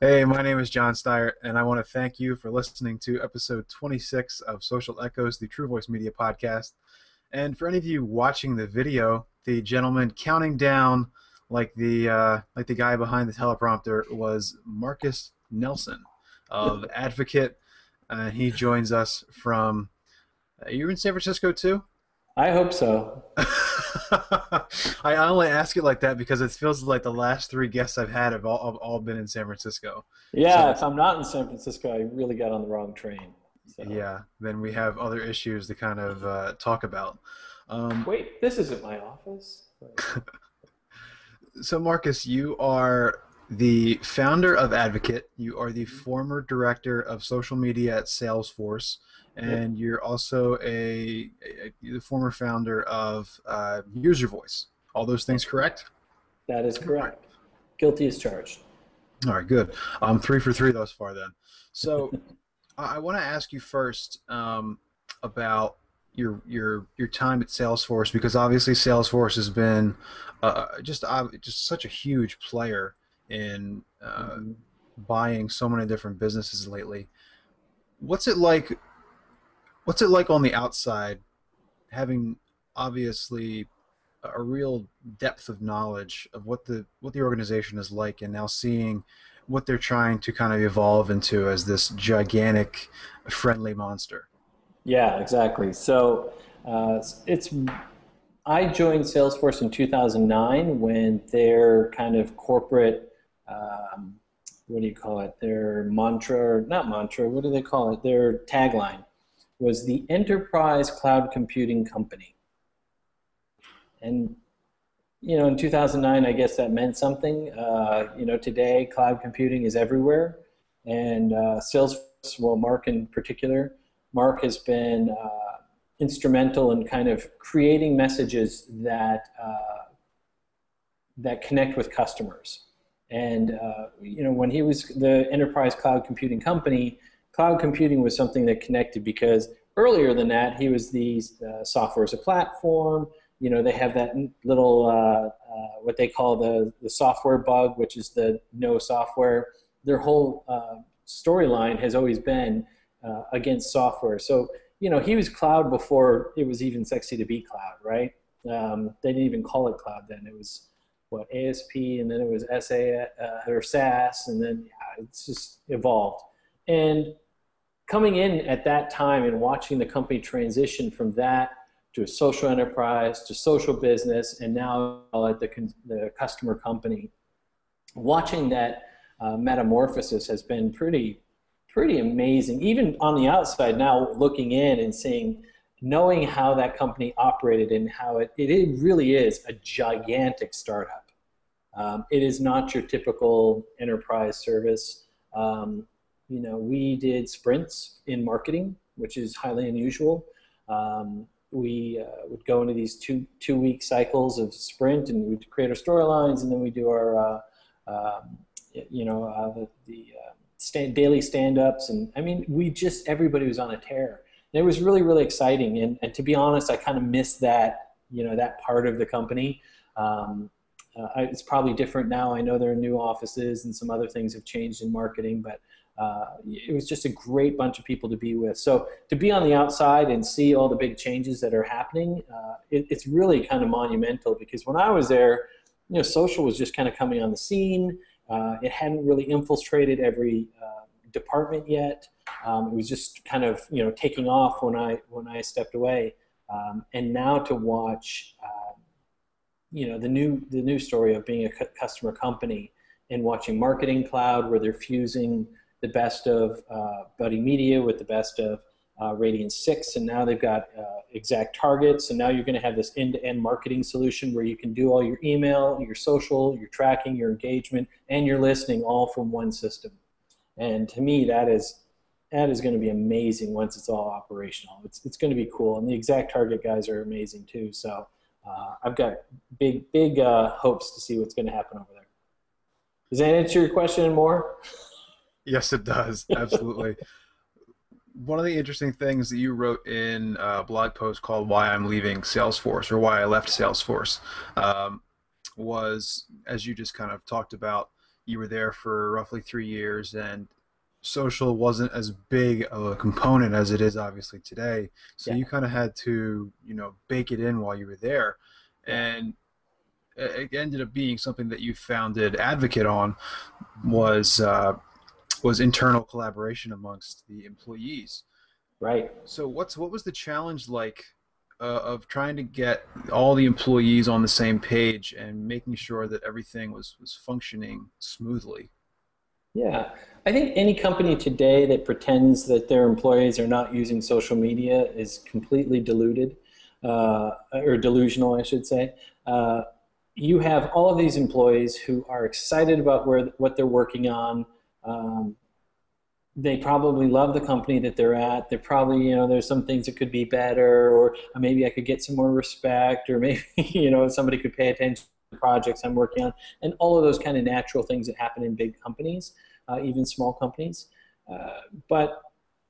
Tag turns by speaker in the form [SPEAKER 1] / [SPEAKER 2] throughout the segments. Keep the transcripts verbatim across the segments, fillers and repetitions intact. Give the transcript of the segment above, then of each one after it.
[SPEAKER 1] Hey, my name is John Steyer, and I want to thank you for listening to episode twenty-six of Social Echoes, the True Voice Media podcast. And for any of you watching the video, the gentleman counting down like the uh, like the guy behind the teleprompter was Marcus Nelson of Advocate. Uh, he joins us from. Uh, you're in San Francisco too?
[SPEAKER 2] I hope so.
[SPEAKER 1] I only ask it like that because it feels like the last three guests I've had have all, have all been in San Francisco.
[SPEAKER 2] Yeah,
[SPEAKER 1] So
[SPEAKER 2] if I'm not in San Francisco, I really got on the wrong train. So,
[SPEAKER 1] yeah, then we have other issues to kind of uh, talk about. Um,
[SPEAKER 2] wait, this isn't my office.
[SPEAKER 1] so Marcus, you are the founder of Advocate. You are the former director of social media at Salesforce,
[SPEAKER 2] Yep,
[SPEAKER 1] and you're also a, a, the former founder of uh, Use Your Voice. All those things correct?
[SPEAKER 2] that is
[SPEAKER 1] All right.
[SPEAKER 2] correct. Guilty as charged.
[SPEAKER 1] All right, good. Um, three for three thus far, then. So, I, I want to ask you first um, about your your your time at Salesforce because obviously Salesforce has been uh, just uh, just such a huge player in uh,
[SPEAKER 2] hmm
[SPEAKER 1] buying so many different businesses lately. What's it like? What's it like on the outside, having obviously a real depth of knowledge of what the what the organization is like, and now seeing what they're trying to kind of evolve into as this gigantic, friendly monster.
[SPEAKER 2] Yeah, exactly. So uh, it's I joined Salesforce in two thousand nine when their kind of corporate, um, what do you call it? Their mantra, not mantra, what do they call it? Their tagline was the Enterprise Cloud Computing Company. And you know, in two thousand nine, I guess that meant something. Uh, you know, today cloud computing is everywhere, and uh, Salesforce, well, Mark in particular, Mark has been uh, instrumental in kind of creating messages that uh, that connect with customers. And uh, you know, when he was the enterprise cloud computing company, cloud computing was something that connected because earlier than that, he was the uh, software as a platform. You know, they have that little uh, uh, what they call the the software bug, which is the no software. Their whole uh, storyline has always been uh, against software. So you know, he was cloud before it was even sexy to be cloud, right? Um, they didn't even call it cloud then. It was what A S P, and then it was S A uh, or SaaS, and then yeah, it's just evolved. And coming in at that time and watching the company transition from that to a social enterprise to social business, and now at the the customer company, watching that uh, metamorphosis has been pretty pretty amazing. Even on the outside now, looking in and seeing, knowing how that company operated and how it, it, it really is a gigantic startup. Um, it is not your typical enterprise service. Um, you know, we did sprints in marketing, which is highly unusual. Um, we uh, would go into these two two week cycles of sprint, and we'd create our storylines, and then we do our uh, um, you know uh, the, the uh, stand, daily stand-ups, and I mean, we just everybody was on a tear. And it was really really exciting. And, and to be honest, I kind of missed that you know that part of the company. Um, Uh, it's probably different now. I know there are new offices and some other things have changed in marketing, but uh, it was just a great bunch of people to be with. So to be on the outside and see all the big changes that are happening, uh, it, it's really kind of monumental because when I was there, you know, social was just kind of coming on the scene. Uh, it hadn't really infiltrated every uh, department yet. Um, it was just kind of you know taking off when I when I stepped away. Um, and now to watch. Uh, you know the new the new story of being a cu- customer company and watching Marketing Cloud, where they're fusing the best of uh, Buddy Media with the best of uh, Radiant six, and now they've got uh, Exact Targets, and now you're going to have this end-to-end marketing solution where you can do all your email, your social, your tracking, your engagement, and your listening all from one system. And to me, that is that is going to be amazing once it's all operational. It's it's going to be cool, and the Exact Target guys are amazing too. So. Uh, I've got big, big uh, hopes to see what's going to happen over there. Does that answer your question and more?
[SPEAKER 1] Yes, it does. Absolutely. One of the interesting things that you wrote in a blog post called "Why I'm Leaving Salesforce" or "Why I Left Salesforce" um, was, as you just kind of talked about, you were there for roughly three years, and social wasn't as big of a component as it is obviously today. So
[SPEAKER 2] Yeah,
[SPEAKER 1] you kind of had to, you know, bake it in while you were there,
[SPEAKER 2] yeah.
[SPEAKER 1] and it ended up being something that you founded Advocate on was uh, was internal collaboration amongst the employees.
[SPEAKER 2] Right.
[SPEAKER 1] So what's what was the challenge like uh, of trying to get all the employees on the same page and making sure that everything was was functioning smoothly?
[SPEAKER 2] Yeah, I think any company today that pretends that their employees are not using social media is completely deluded, uh, or delusional, I should say. Uh, you have all of these employees who are excited about where what they're working on. Um, they probably love the company that they're at. They're probably, you know, there's some things that could be better, or maybe I could get some more respect, or maybe, you know, somebody could pay attention to the projects I'm working on, and all of those kind of natural things that happen in big companies, uh, even small companies. Uh, but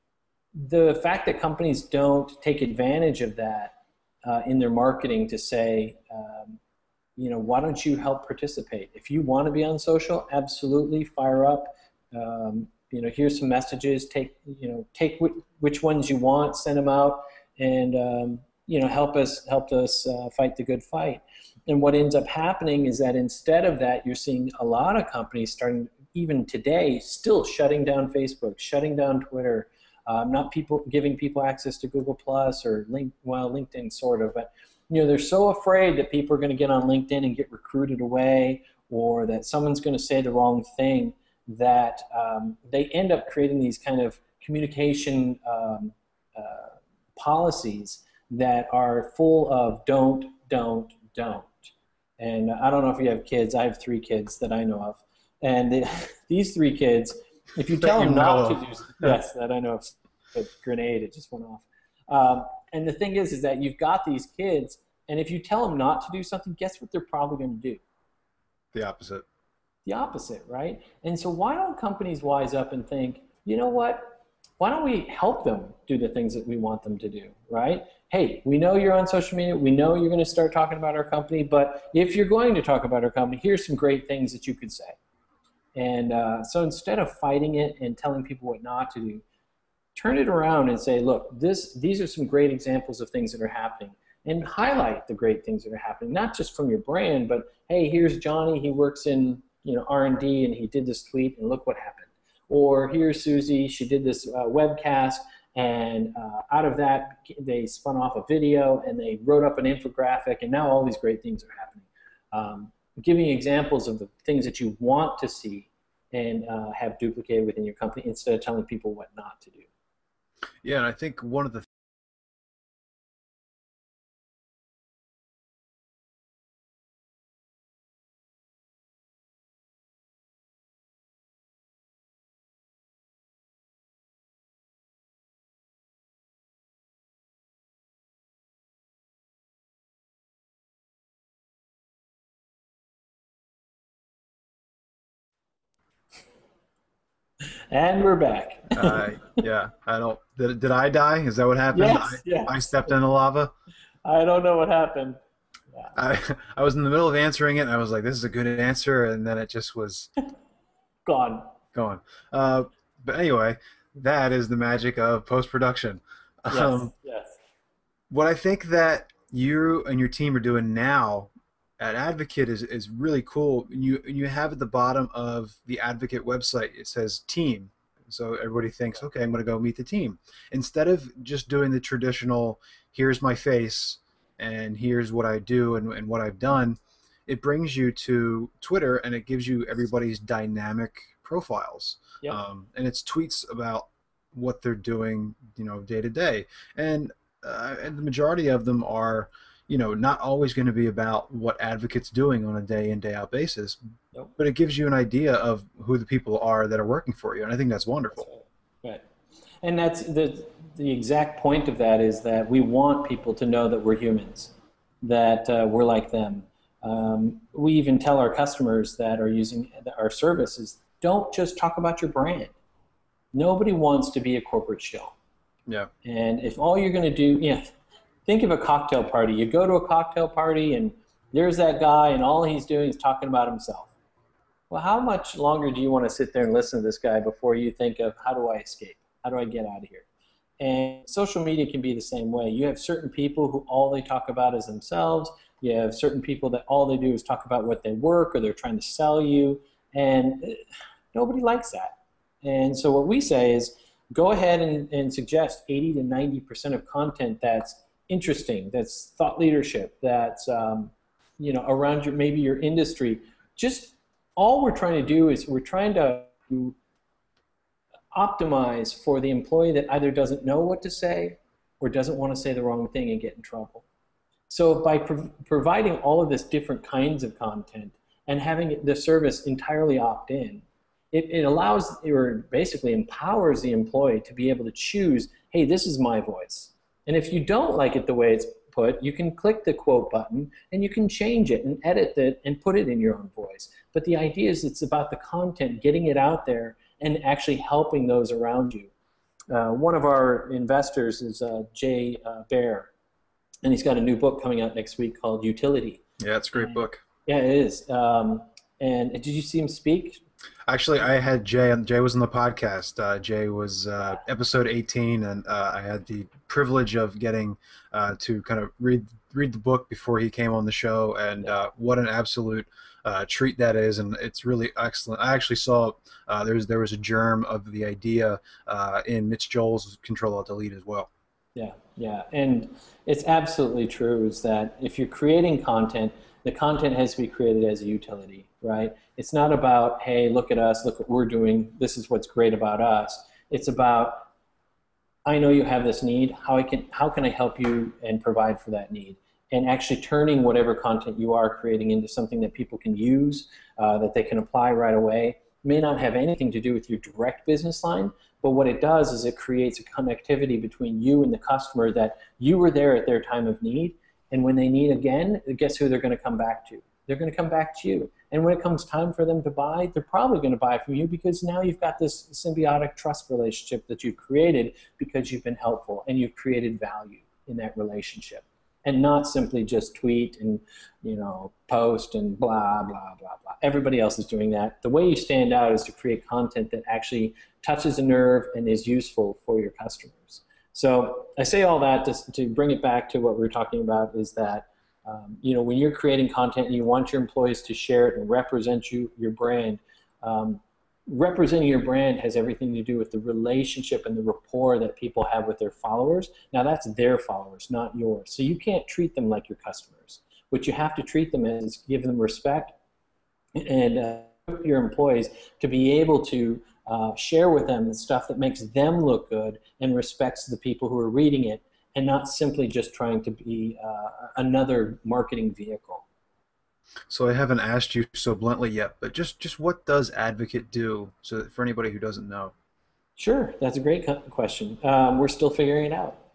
[SPEAKER 2] the fact that companies don't take advantage of that uh, in their marketing to say, um, you know, why don't you help participate? If you want to be on social, absolutely, fire up. Um, you know, here's some messages. Take, you know, take wh which ones you want, send them out, and um, you know, help us help us uh, fight the good fight. And what ends up happening is that instead of that, you're seeing a lot of companies starting, even today, still shutting down Facebook, shutting down Twitter, um, not people giving people access to Google Plus or link, well, LinkedIn sort of, but you know, they're so afraid that people are going to get on LinkedIn and get recruited away, or that someone's going to say the wrong thing, that um, they end up creating these kind of communication um, uh, policies that are full of don't, don't, don't. And I don't know if you have kids. I have three kids that I know of. And they, these three kids, if you tell
[SPEAKER 1] That you
[SPEAKER 2] them not
[SPEAKER 1] know
[SPEAKER 2] to
[SPEAKER 1] of.
[SPEAKER 2] do, yes, that I know of, a grenade, it just went off. Um, and the thing is, is that you've got these kids, and if you tell them not to do something, guess what they're probably going to do?
[SPEAKER 1] The opposite.
[SPEAKER 2] The opposite, right? And so why don't companies wise up and think, you know what? Why don't we help them do the things that we want them to do, right? Hey, we know you're on social media. We know you're going to start talking about our company, but if you're going to talk about our company, here's some great things that you could say. And uh, so instead of fighting it and telling people what not to do, turn it around and say, look, this, these are some great examples of things that are happening, and highlight the great things that are happening, not just from your brand, but hey, here's Johnny, he works in, you know, R and D, and he did this tweet, and look what happened. Or here's Susie, she did this uh, webcast, and uh, out of that, they spun off a video, and they wrote up an infographic, and now all these great things are happening. Um, giving examples of the things that you want to see and uh, have duplicated within your company, instead of telling people what not to do.
[SPEAKER 1] Yeah, and I think one of the
[SPEAKER 2] And we're back.
[SPEAKER 1] uh, yeah, I don't. Did, did I die? Is that what happened? I,
[SPEAKER 2] Yes,
[SPEAKER 1] I
[SPEAKER 2] yes.
[SPEAKER 1] stepped in the lava.
[SPEAKER 2] I don't know what happened. Yeah.
[SPEAKER 1] I I was in the middle of answering it, and I was like, "This is a good answer," and then it just was
[SPEAKER 2] Gone.
[SPEAKER 1] gone. Uh, but anyway, that is the magic of post production.
[SPEAKER 2] Yes,
[SPEAKER 1] Um,
[SPEAKER 2] yes.
[SPEAKER 1] what I think that you and your team are doing now at Advocate is is really cool. You you have at the bottom of the Advocate website, it says team. So everybody thinks, okay, I'm going to go meet the team. Instead of just doing the traditional, here's my face and here's what I do and, and what I've done, it brings you to Twitter and it gives you everybody's dynamic profiles.
[SPEAKER 2] Yep.
[SPEAKER 1] Um, and it's tweets about what they're doing, you know, day to day. And, uh, and the majority of them are, you know, not always going to be about what Advocate's doing on a day in, day out basis,
[SPEAKER 2] Nope.
[SPEAKER 1] but it gives you an idea of who the people are that are working for you, and I think that's wonderful.
[SPEAKER 2] Right. Right. And that's the the exact point of that, is that we want people to know that we're humans, that uh, we're like them. Um, we even tell our customers that are using our services, don't just talk about your brand. Nobody wants to be a corporate shill.
[SPEAKER 1] Yeah.
[SPEAKER 2] And if all you're going to do, you know, think of a cocktail party. You go to a cocktail party and there's that guy and all he's doing is talking about himself. well, how much longer do you want to sit there and listen to this guy before you think of, how do I escape? How do I get out of here? And social media can be the same way. You have certain people who all they talk about is themselves. You have certain people that all they do is talk about what they work or they're trying to sell you. And nobody likes that. And so what we say is go ahead and, and suggest eighty to ninety percent of content that's interesting, that's thought leadership, that's um, you know, around your, maybe your industry. Just all we're trying to do is we're trying to optimize for the employee that either doesn't know what to say or doesn't want to say the wrong thing and get in trouble. So by pro providing all of this different kinds of content and having the service entirely opt-in, it, it allows or basically empowers the employee to be able to choose, hey, this is my voice. And if you don't like it the way it's put, you can click the quote button and you can change it and edit it and put it in your own voice. But the idea is it's about the content, getting it out there and actually helping those around you. Uh, one of our investors is uh, Jay uh, Baer, and he's got a new book coming out next week called Utility.
[SPEAKER 1] Yeah, it's a great
[SPEAKER 2] and,
[SPEAKER 1] book.
[SPEAKER 2] Yeah, it is. Um, and did you see him speak?
[SPEAKER 1] Actually, I had Jay, and Jay was on the podcast. Uh, Jay was uh, episode eighteen, and uh, I had the privilege of getting uh, to kind of read read the book before he came on the show, and uh, what an absolute uh, treat that is, and it's really excellent. I actually saw uh, there's there was a germ of the idea uh, in Mitch Joel's Control Alt Delete as well.
[SPEAKER 2] Yeah, yeah, and it's absolutely true is that if you're creating content, the content has to be created as a utility, right? It's not about, hey, look at us, look what we're doing, this is what's great about us. It's about, I know you have this need, how I can, how can I help you and provide for that need? And actually turning whatever content you are creating into something that people can use, uh, that they can apply right away. May not have anything to do with your direct business line, but what it does is it creates a connectivity between you and the customer that you were there at their time of need, and when they need again, guess who they're going to come back to? They're going to come back to you. And when it comes time for them to buy, they're probably going to buy from you because now you've got this symbiotic trust relationship that you've created because you've been helpful and you've created value in that relationship. And not simply just tweet and, you know, post and blah, blah, blah, blah. Everybody else is doing that. The way you stand out is to create content that actually touches a nerve and is useful for your customers. So I say all that to, to bring it back to what we were talking about is that, um, you know, when you're creating content and you want your employees to share it and represent you, your brand, um, representing your brand has everything to do with the relationship and the rapport that people have with their followers. Now that's their followers, not yours. So you can't treat them like your customers. What you have to treat them as is give them respect and uh, your employees to be able to uh, share with them the stuff that makes them look good and respects the people who are reading it, and not simply just trying to be uh, another marketing vehicle.
[SPEAKER 1] So I haven't asked you so bluntly yet, but just, just what does Advocate do, so that for anybody who doesn't know?
[SPEAKER 2] Sure, that's a great question. Um, we're still figuring it out.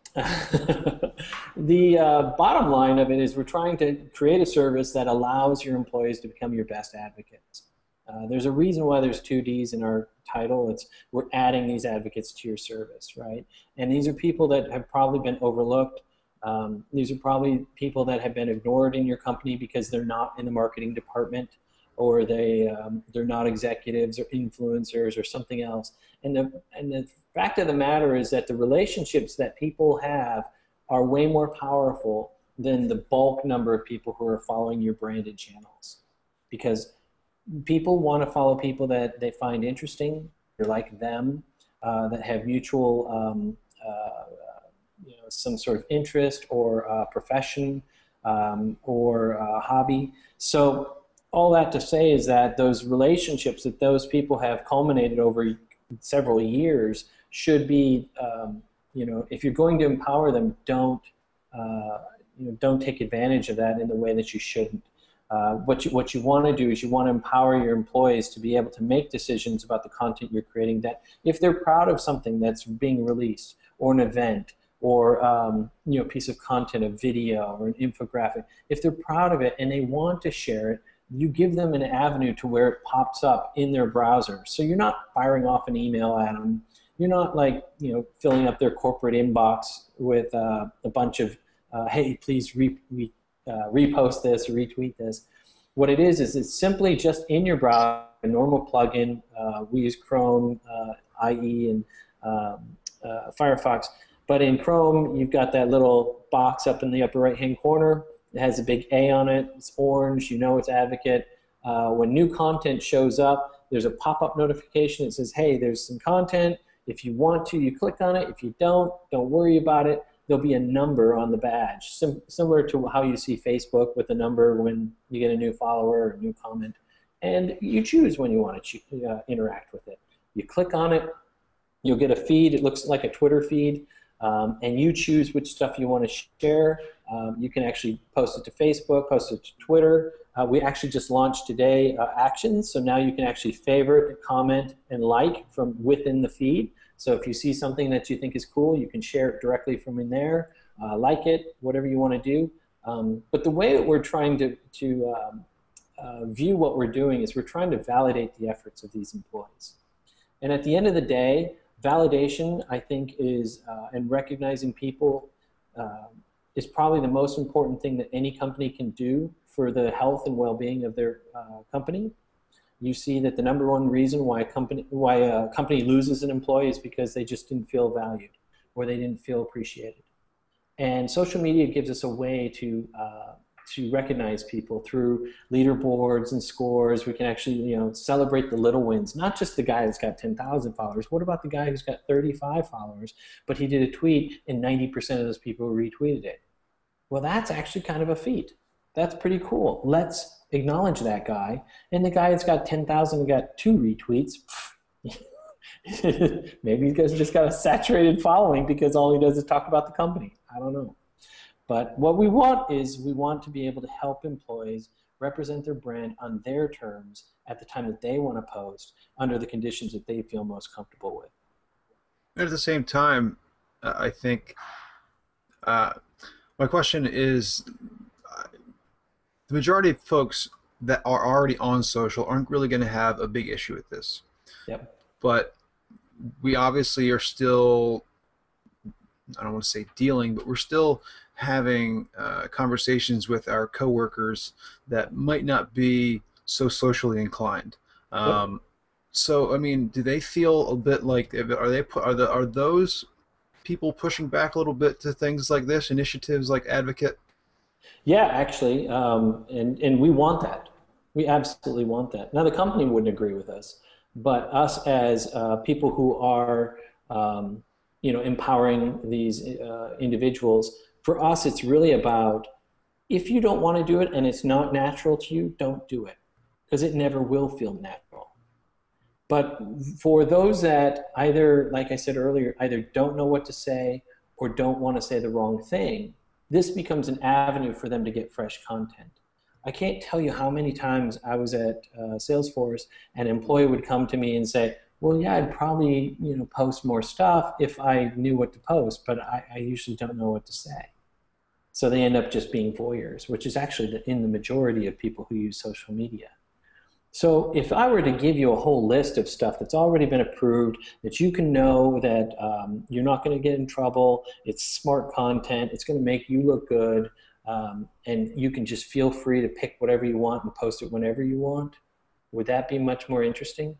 [SPEAKER 2] The uh, bottom line of it is we're trying to create a service that allows your employees to become your best advocates. Uh, there's a reason why there's two D's in our title. It's we're adding these advocates to your service, right? And these are people that have probably been overlooked. Um, these are probably people that have been ignored in your company because they're not in the marketing department, or they um, they're not executives or influencers or something else. And the and the fact of the matter is that the relationships that people have are way more powerful than the bulk number of people who are following your branded channels, because people want to follow people that they find interesting, they're like them, uh, that have mutual um, uh, you know, some sort of interest or uh, profession um, or uh, hobby. So all that to say is that those relationships that those people have culminated over several years should be, um, you know, if you're going to empower them, don't, uh, you know, don't take advantage of that in the way that you shouldn't. Uh, what you, what you want to do is you want to empower your employees to be able to make decisions about the content you're creating, that if they're proud of something that's being released, or an event, or um, you know, piece of content, a video or an infographic, if they're proud of it and they want to share it, you give them an avenue to where it pops up in their browser. So you're not firing off an email at them. You're not like, you know, filling up their corporate inbox with uh, a bunch of, uh, hey, please re re uh, repost this or retweet this. What it is is it's simply just in your browser, a normal plugin. Uh, we use Chrome, uh, I E, and um, uh, Firefox. But in Chrome, you've got that little box up in the upper right-hand corner. It has a big A on it. It's orange. You know it's Advocate. Uh, when new content shows up, there's a pop-up notification that says, hey, there's some content. If you want to, you click on it. If you don't, don't worry about it. There'll be a number on the badge, Sim similar to how you see Facebook with a number when you get a new follower or a new comment. And you choose when you want to uh, interact with it. You click on it, you'll get a feed. It looks like a Twitter feed, um, and you choose which stuff you want to share. Um, you can actually post it to Facebook, post it to Twitter. Uh, we actually just launched today uh, Actions, so now you can actually favorite, comment, and like from within the feed. So if you see something that you think is cool, you can share it directly from in there, uh, like it, whatever you want to do. Um, but the way that we're trying to, to um, uh, view what we're doing is we're trying to validate the efforts of these employees. And at the end of the day, validation, I think, is, uh, and recognizing people uh, is probably the most important thing that any company can do for the health and well-being of their uh, company. You see that the number one reason why a company why a company loses an employee is because they just didn't feel valued or they didn't feel appreciated. And social media gives us a way to uh, to recognize people through leaderboards and scores. We can actually you know celebrate the little wins, not just the guy that's got ten thousand followers. What about the guy who's got thirty-five followers, but he did a tweet and ninety percent of those people retweeted it? Well, that's actually kind of a feat. That's pretty cool. Let's acknowledge that guy. And the guy that's got ten thousand and got two retweets, maybe he's just got a saturated following because all he does is talk about the company. I don't know. But what we want is we want to be able to help employees represent their brand on their terms at the time that they want to post under the conditions that they feel most comfortable with.
[SPEAKER 1] And at the same time, uh, I think uh, my question is, the majority of folks that are already on social aren't really going to have a big issue with this.
[SPEAKER 2] Yep.
[SPEAKER 1] But we obviously are still, I don't want to say dealing, but we're still having uh, conversations with our coworkers that might not be so socially inclined. Um, yep. So, I mean, do they feel a bit like, are they, are the, are those people pushing back a little bit to things like this, initiatives like Advocate?
[SPEAKER 2] Yeah, actually, um, and, and we want that. We absolutely want that. Now, the company wouldn't agree with us, but us as uh, people who are, um, you know, empowering these uh, individuals, for us, it's really about, if you don't want to do it and it's not natural to you, don't do it, because it never will feel natural. But for those that either, like I said earlier, either don't know what to say or don't want to say the wrong thing, this becomes an avenue for them to get fresh content. I can't tell you how many times I was at uh, Salesforce and an employee would come to me and say, well, yeah, I'd probably you know, post more stuff if I knew what to post, but I, I usually don't know what to say. So they end up just being voyeurs, which is actually the, in the majority of people who use social media. So if I were to give you a whole list of stuff that's already been approved, that you can know that um, you're not going to get in trouble, it's smart content, it's going to make you look good, um, and you can just feel free to pick whatever you want and post it whenever you want, would that be much more interesting?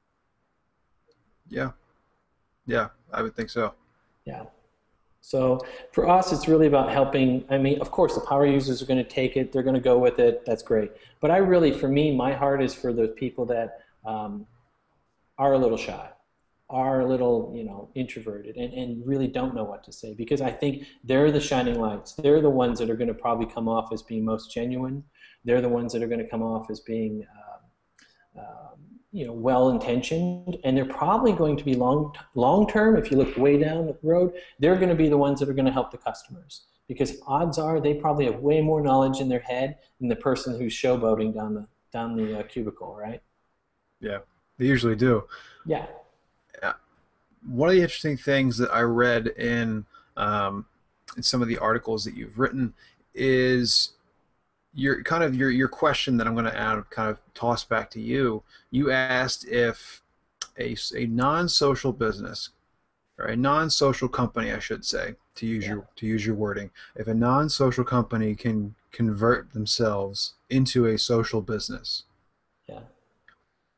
[SPEAKER 1] Yeah. Yeah, I would think so.
[SPEAKER 2] Yeah. So for us, it's really about helping. I mean, of course, the power users are going to take it. They're going to go with it. That's great. But I really, for me, my heart is for those people that um, are a little shy, are a little, you know, introverted, and, and really don't know what to say. Because I think they're the shining lights. They're the ones that are going to probably come off as being most genuine. They're the ones that are going to come off as being um, um, you know, well-intentioned, and they're probably going to be long, long-term. If you look way down the road, they're going to be the ones that are going to help the customers, because odds are they probably have way more knowledge in their head than the person who's showboating down the down the uh, cubicle, right?
[SPEAKER 1] Yeah, they usually do.
[SPEAKER 2] Yeah.
[SPEAKER 1] Uh, one of the interesting things that I read in um, in some of the articles that you've written is your kind of your your question that I'm going to add, kind of toss back to you. You asked if a, a non-social business, or a non-social company, I should say, to use yeah. your to use your wording, if a non-social company can convert themselves into a social business.
[SPEAKER 2] Yeah.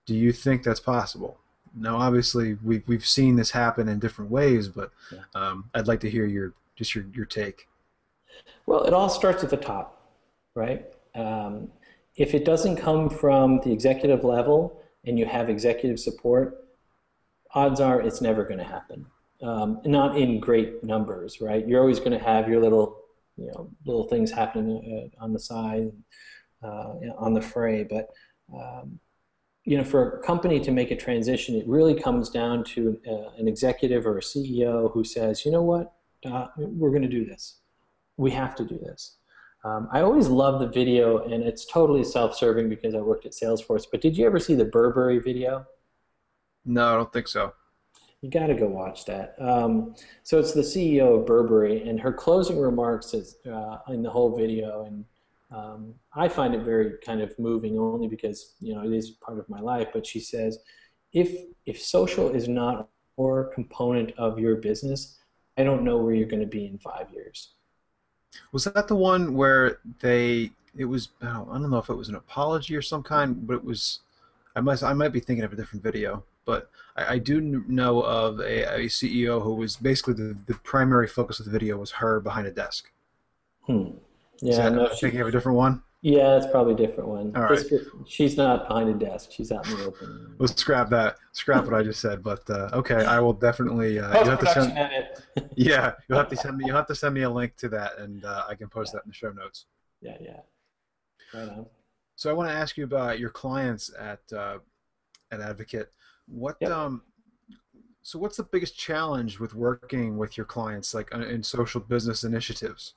[SPEAKER 1] Do you think that's possible? Now, obviously, we've we've seen this happen in different ways, but
[SPEAKER 2] Yeah.
[SPEAKER 1] um, I'd like to hear your just your your take.
[SPEAKER 2] Well, it all starts at the top, right? Um, if it doesn't come from the executive level and you have executive support, odds are it's never going to happen. Um, not in great numbers, right? You're always going to have your little, you know, little things happening uh, on the side, uh, on the fray. But um, you know, for a company to make a transition, it really comes down to uh, an executive or a C E O who says, you know what, uh, we're going to do this. We have to do this. Um, I always love the video, and it's totally self-serving because I worked at Salesforce. But did you ever see the Burberry video?
[SPEAKER 1] No, I don't think so.
[SPEAKER 2] You got to go watch that. Um, so it's the C E O of Burberry, and her closing remarks is uh, in the whole video, and um, I find it very kind of moving, only because you know it is part of my life. But she says, if if social is not a core component of your business, I don't know where you're going to be in five years.
[SPEAKER 1] Was that the one where they? It was. I don't, I don't know if it was an apology or some kind, but it was. I must. I might be thinking of a different video, but I, I do know of a, a C E O who was basically the, the primary focus of the video was her behind a desk.
[SPEAKER 2] Hmm.
[SPEAKER 1] Is
[SPEAKER 2] Yeah,
[SPEAKER 1] that,
[SPEAKER 2] no,
[SPEAKER 1] am I
[SPEAKER 2] she,
[SPEAKER 1] thinking of a different one?
[SPEAKER 2] yeah, it's probably a different one.
[SPEAKER 1] All right.
[SPEAKER 2] This, she's not behind a desk. She's out in the open.
[SPEAKER 1] We'll scrap that. Scrap what I just said. But uh, okay, I will definitely. Uh, you'll have to
[SPEAKER 2] Post-production
[SPEAKER 1] send.
[SPEAKER 2] edit.
[SPEAKER 1] Yeah, you'll have to send me. You'll have to send me a link to that, and uh, I can post
[SPEAKER 2] Yeah.
[SPEAKER 1] that in the show notes.
[SPEAKER 2] Yeah, yeah. Right on.
[SPEAKER 1] So I want to ask you about your clients at uh, at Advocate. What
[SPEAKER 2] Yep.
[SPEAKER 1] um, so what's the biggest challenge with working with your clients, like uh, in social business initiatives?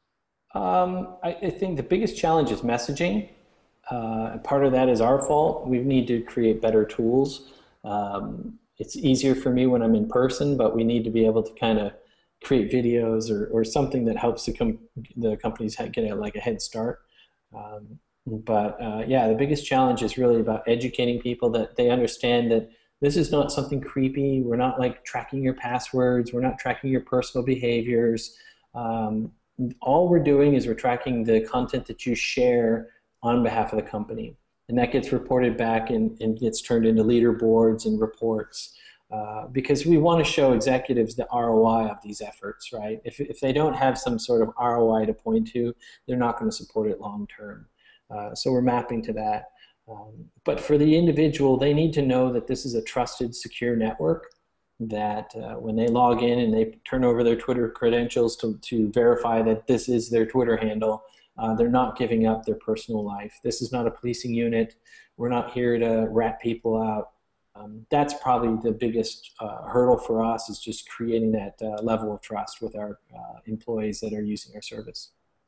[SPEAKER 2] Um, I, I think the biggest challenge is messaging. Uh, part of that is our fault. We need to create better tools. Um, it's easier for me when I'm in person, but we need to be able to kind of create videos or, or something that helps the, com the companies get a, like a head start. Um, but uh, yeah, the biggest challenge is really about educating people that they understand that this is not something creepy. We're not like tracking your passwords. We're not tracking your personal behaviors. Um, all we're doing is we're tracking the content that you share on behalf of the company. And that gets reported back and, and gets turned into leaderboards and reports. Uh, because we want to show executives the R O I of these efforts, right? If, if they don't have some sort of R O I to point to, they're not going to support it long term. Uh, so we're mapping to that. Um, but for the individual, they need to know that this is a trusted, secure network, that uh, when they log in and they turn over their Twitter credentials to, to verify that this is their Twitter handle, uh, they're not giving up their personal life. This is not a policing unit. We're not here to rat people out. Um, that's probably the biggest uh, hurdle for us, is just creating that uh, level of trust with our uh, employees that are using our service.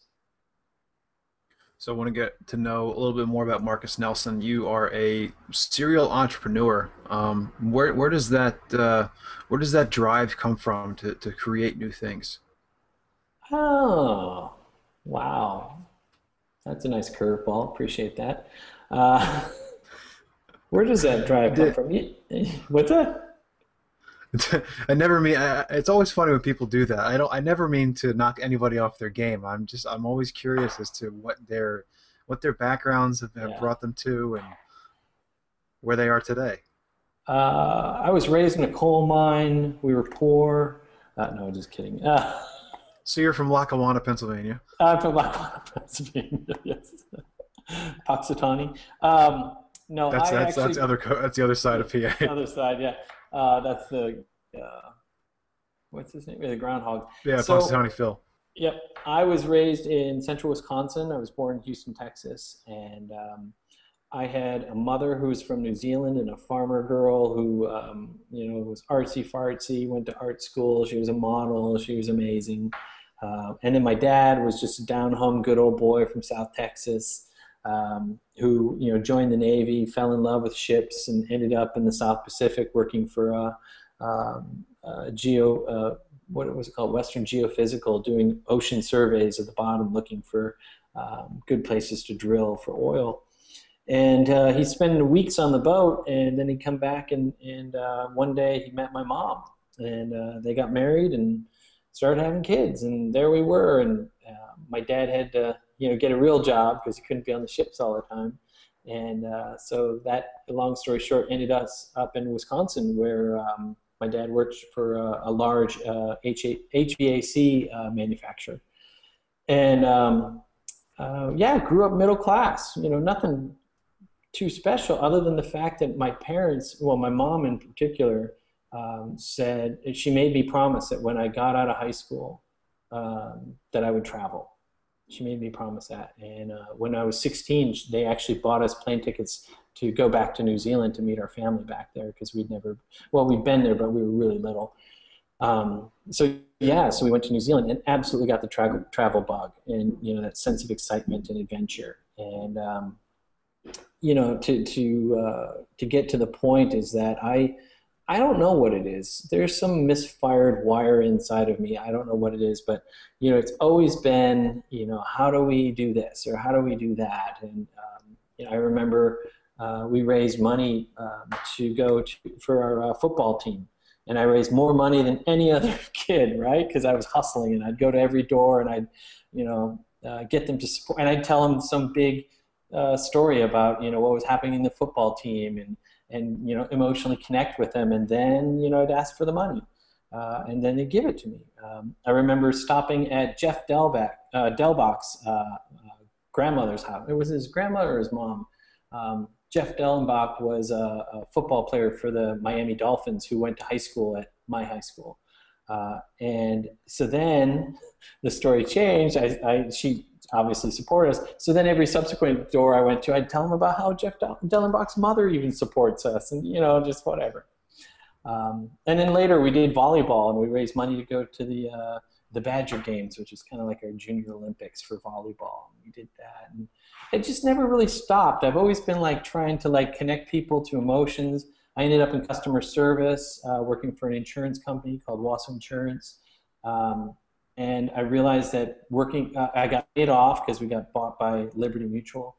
[SPEAKER 1] So I want to get to know a little bit more about Marcus Nelson. You are a serial entrepreneur. Um, where where does that uh, where does that drive come from to to create new things?
[SPEAKER 2] Oh, wow. That's a nice curveball. Appreciate that. Uh, where does that drive come from? What's that?
[SPEAKER 1] I never mean. I, it's always funny when people do that. I don't. I never mean to knock anybody off their game. I'm just. I'm always curious as to what their, what their backgrounds have, have
[SPEAKER 2] Yeah.
[SPEAKER 1] brought them to, and where they are today.
[SPEAKER 2] Uh, I was raised in a coal mine. We were poor. Uh, no, just kidding. Uh,
[SPEAKER 1] So you're from Lackawanna, Pennsylvania.
[SPEAKER 2] I'm from Lackawanna, Pennsylvania. Yes, Puxatawny. Um, no,
[SPEAKER 1] That's
[SPEAKER 2] I
[SPEAKER 1] that's
[SPEAKER 2] actually,
[SPEAKER 1] that's the other co that's the other side of P A.
[SPEAKER 2] other side. Yeah, uh, that's the uh, what's his name? The groundhog.
[SPEAKER 1] Yeah,
[SPEAKER 2] So-
[SPEAKER 1] Punxsutawney Phil.
[SPEAKER 2] Yep. I was raised in central Wisconsin. I was born in Houston, Texas. And um, I had a mother who was from New Zealand and a farmer girl who, um, you know, was artsy-fartsy, went to art school. She was a model. She was amazing. Uh, and then my dad was just a down-home good old boy from South Texas um, who, you know, joined the Navy, fell in love with ships, and ended up in the South Pacific working for a, um, a geo... Uh, what was it called, Western Geophysical, doing ocean surveys at the bottom, looking for um, good places to drill for oil. And uh, he'd spend weeks on the boat, and then he'd come back, and, and uh, one day he met my mom, and uh, they got married and started having kids, and there we were. And uh, my dad had to, you know, get a real job because he couldn't be on the ships all the time. And uh, so that, long story short, ended us up in Wisconsin, where um, my dad worked for a, a large uh, H V A C uh, manufacturer. And um, uh, yeah, grew up middle class. You know, nothing too special other than the fact that my parents, well, my mom in particular, um, said she made me promise that when I got out of high school, um, that I would travel. She made me promise that. And uh, when I was sixteen, they actually bought us plane tickets to go back to New Zealand to meet our family back there, because we'd never, well, we'd been there, but we were really little. Um, so yeah, so we went to New Zealand and absolutely got the travel travel bug, and you know, that sense of excitement and adventure. And um, you know, to to uh, to get to the point is that I I don't know what it is. There's some misfired wire inside of me. I don't know what it is, but you know, it's always been, you know, how do we do this or how do we do that? And um, you know, I remember uh, we raised money um, to go to, for our uh, football team, and I raised more money than any other kid, right? Because I was hustling, and I'd go to every door, and I'd, you know, uh, get them to support, and I'd tell them some big uh, story about, you know, what was happening in the football team, and and you know, emotionally connect with them, and then, you know, I'd ask for the money, uh, and then they'd give it to me. Um, I remember stopping at Jeff Delbach, uh, Delbach's uh, uh, grandmother's house. It was his grandmother or his mom. Um, Jeff Dellenbach was a, a football player for the Miami Dolphins who went to high school at my high school. Uh, and so then the story changed. I, I, she obviously supported us. So then every subsequent door I went to, I'd tell them about how Jeff Dellenbach's mother even supports us, and, you know, just whatever. Um, and then later we did volleyball, and we raised money to go to the uh, the Badger Games, which is kind of like our Junior Olympics for volleyball. We did that, and it just never really stopped. I've always been like trying to like connect people to emotions. I ended up in customer service, uh, working for an insurance company called Wasso Insurance. Um, and I realized that working, uh, I got paid off because we got bought by Liberty Mutual.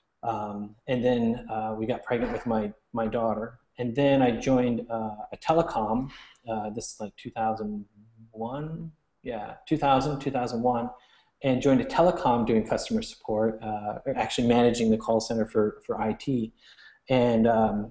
[SPEAKER 2] Um, and then uh, we got pregnant with my, my daughter. And then I joined uh, a telecom, uh, this is like two thousand one, yeah, two thousand, two thousand one, and joined a telecom doing customer support, uh, actually managing the call center for, for I T. And um,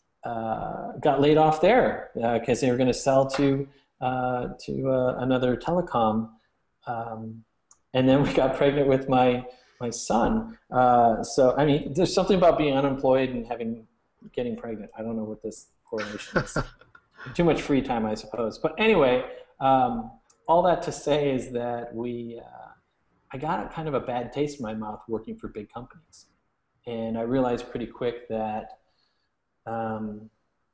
[SPEAKER 2] uh, got laid off there because uh, they were going to sell to uh, to uh, another telecom. Um, and then we got pregnant with my my son. Uh, so I mean, there's something about being unemployed and having getting pregnant. I don't know what this correlation is. Too much free time, I suppose. But anyway, um, all that to say is that we, uh, I got kind of a bad taste in my mouth working for big companies, and I realized pretty quick that. Um,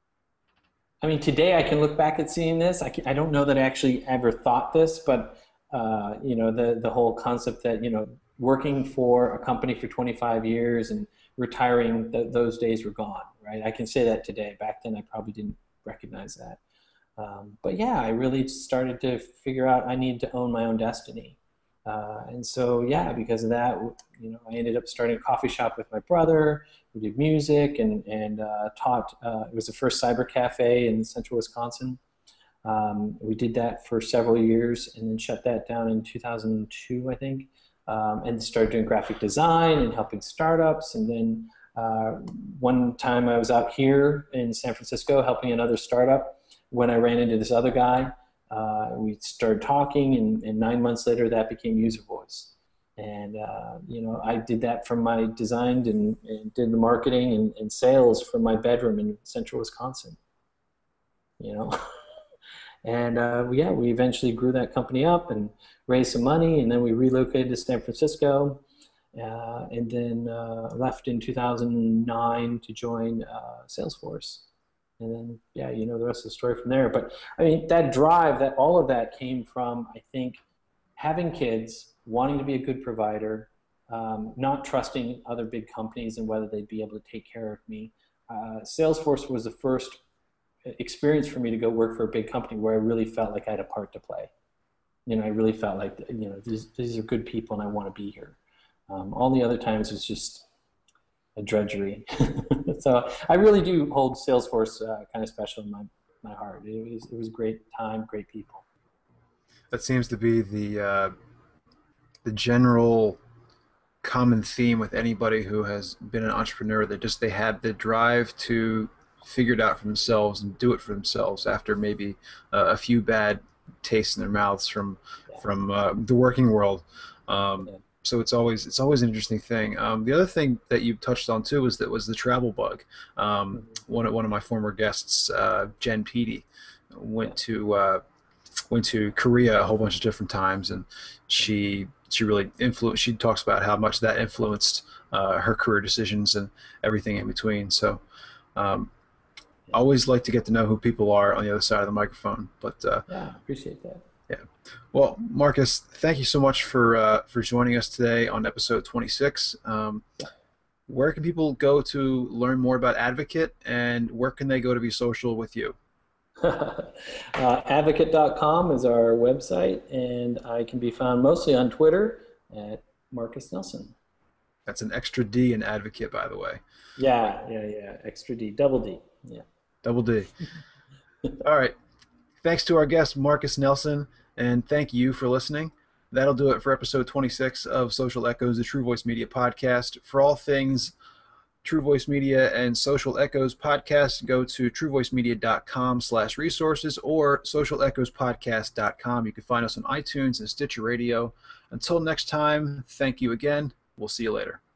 [SPEAKER 2] I mean, today I can look back at seeing this. I, can, I don't know that I actually ever thought this, but uh, you know, the the whole concept that, you know, working for a company for twenty-five years and retiring, th those days were gone, right? I can say that today. Back then, I probably didn't recognize that. Um, but yeah, I really started to figure out I need to own my own destiny. Uh, and so, yeah, because of that, you know, I ended up starting a coffee shop with my brother. We did music and, and uh, taught. Uh, it was the first cyber cafe in central Wisconsin. Um, we did that for several years and then shut that down in two thousand two, I think, um, and started doing graphic design and helping startups. And then uh, one time I was out here in San Francisco helping another startup when I ran into this other guy. Uh, we started talking, and, and nine months later, that became UserVoice. And uh, you know, I did that from my designed and, and did the marketing and, and sales from my bedroom in central Wisconsin. You know, and uh, yeah, we eventually grew that company up and raised some money, and then we relocated to San Francisco, uh, and then uh, left in two thousand nine to join uh, Salesforce. And then, yeah, you know the rest of the story from there. But I mean, that drive, that all of that came from, I think, having kids, wanting to be a good provider, um, not trusting other big companies and whether they'd be able to take care of me. Uh, Salesforce was the first experience for me to go work for a big company where I really felt like I had a part to play. You know, I really felt like, you know, these, these are good people and I want to be here. Um, all the other times was just a drudgery. So I really do hold Salesforce uh, kind of special in my, my heart. It was, it was a great time, great people.
[SPEAKER 1] That seems to be the uh, the general common theme with anybody who has been an entrepreneur. That just they have the drive to figure it out for themselves and do it for themselves after maybe uh, a few bad tastes in their mouths from
[SPEAKER 2] Yeah.
[SPEAKER 1] from uh, the working world. Um,
[SPEAKER 2] Yeah.
[SPEAKER 1] so it's always it's always an interesting thing. Um, the other thing that you touched on too was that was the travel bug. Um,
[SPEAKER 2] Mhm.
[SPEAKER 1] one of one of my former guests, uh, Jen Peety, went
[SPEAKER 2] Yeah.
[SPEAKER 1] to uh, went to Korea a whole bunch of different times, and she she really influenced. She talks about how much that influenced uh, her career decisions and everything in between. So. Um, I
[SPEAKER 2] Yeah.
[SPEAKER 1] always like to get to know who people are on the other side of the microphone. But uh,
[SPEAKER 2] Yeah. Appreciate that.
[SPEAKER 1] yeah, well, Marcus, thank you so much for uh, for joining us today on episode twenty-six. Um,
[SPEAKER 2] Yeah.
[SPEAKER 1] where can people go to learn more about Advocate, and where can they go to be social with you?
[SPEAKER 2] uh, advocate dot com is our website, and I can be found mostly on Twitter at Marcus Nelson.
[SPEAKER 1] That's an extra D in Advocate, by the way.
[SPEAKER 2] Yeah, yeah, yeah. Extra D, double D. Yeah.
[SPEAKER 1] Double D. All right. Thanks to our guest, Marcus Nelson, and thank you for listening. That'll do it for episode twenty-six of Social Echoes, the True Voice Media podcast. For all things True Voice Media and Social Echoes podcast, go to truevoicemedia.com slash resources or social echoes podcast dot com. You can find us on iTunes and Stitcher Radio. Until next time, thank you again. We'll see you later.